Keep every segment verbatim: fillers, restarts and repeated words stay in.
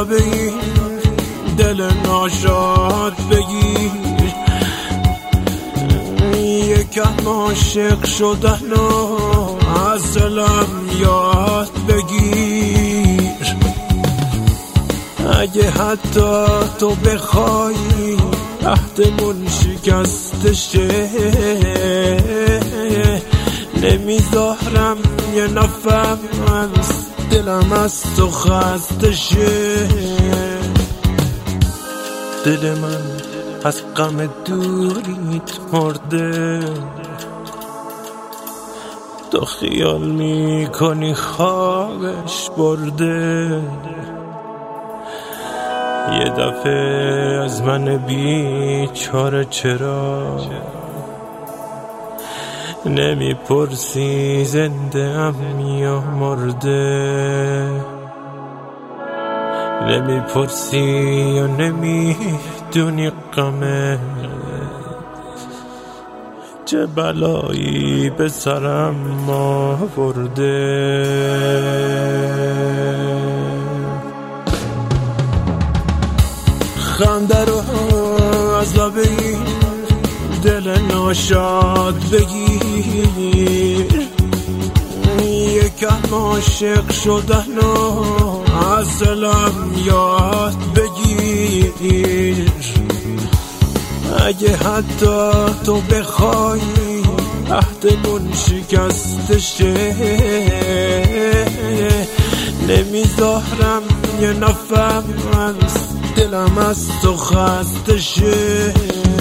لب این دل ناشاد بگیر، یکم عاشق شدن و از دلم یاد بگیر. اگه حتی تو بخوای عهدمون شکسته شه، نمیذارم یه نفر از دلم از تو خسته شه. دل من از غم دوریت مرده، تو خیال میکنی خوابش برده. یه دفعه از من بیچاره چرا نمیپرسی زنده ام یا مرده، نمیپرسی یا نمیدونی غمت چه بلایی به سرم آورده. خنده رو از لب این دل ناشاد بگیر، یکم عاشق شدن و از دلم یاد بگیر. اگه حتی تو بخوای عهدمون شکسته شه، نمیذارم یه نفر از دلم از تو خسته شه.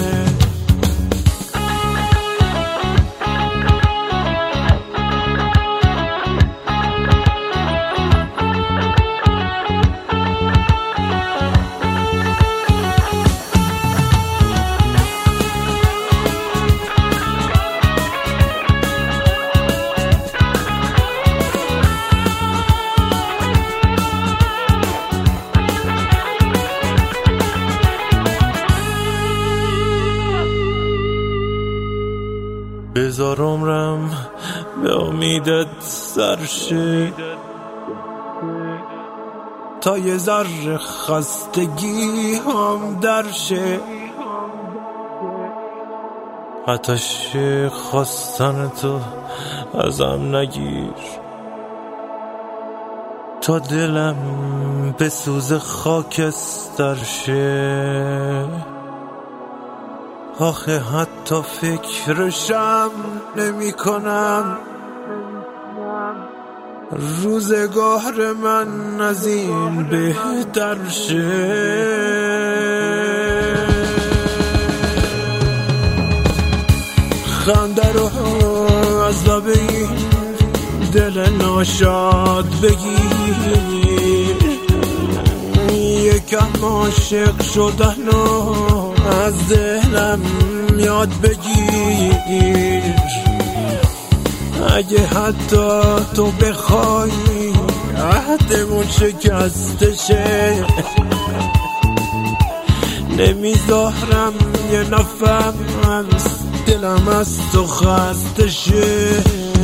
بذار عمرم به امیدت سرشه، تا یه ذره خستگی هم درشه. آتش خواستن تو ازم نگیر، تا دلم به سوز خاکستر شه. آخه حتی فکرشم نمی کنم روزگار من از این بهتر شه. خنده رو از لب این دل ناشاد بگیر، یکم عاشق شدن و از دلم یاد بگیر. اگه حتی تو بخوای عهدمون شکسته شه، نمیذارم یه نفر از دلم از تو خسته شه.